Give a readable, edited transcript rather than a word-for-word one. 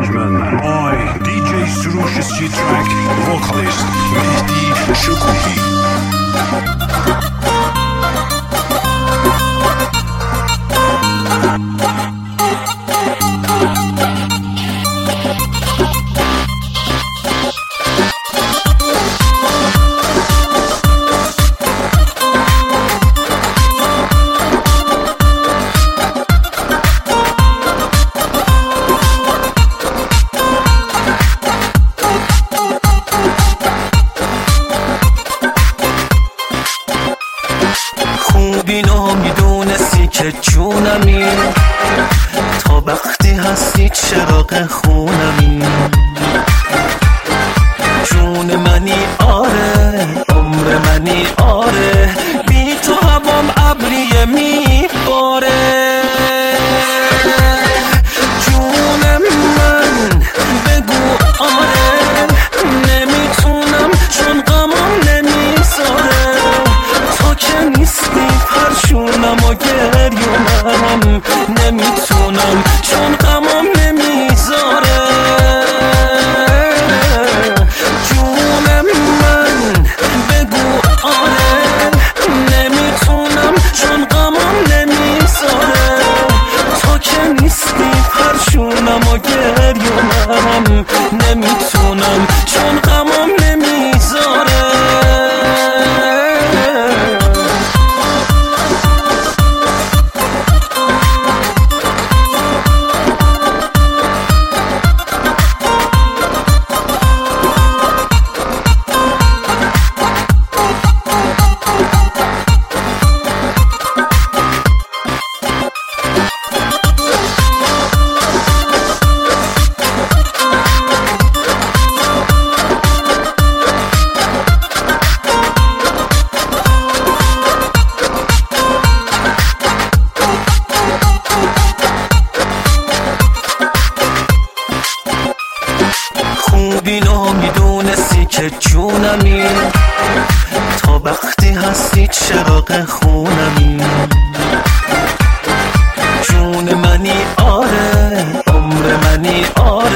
management by DJ Surush C-Track, vocalist Mehdi Shukuri. خوبینو میدونستی که جونمی، تا وقتی هستی چراغ خونمی. جون منی آره، عمر منی آره، بی تو هوام ابریه میباره. جون من بگو آره، نمیتونم چون غمم نمیذاره. تو که نیستی پرشونم و گریونم، نمیتونم چون غمم نمیذاره. جون من بگو آره، نمیتونم چون غمم نمیذاره. تو که نیستی پرشونم و گریونم، نمیتونم چون غمم نمیذاره. خوبینو میدونستی که جونمی، تا وقتی هستی چراغ خونمی. جون منی آره، عمر منی آره،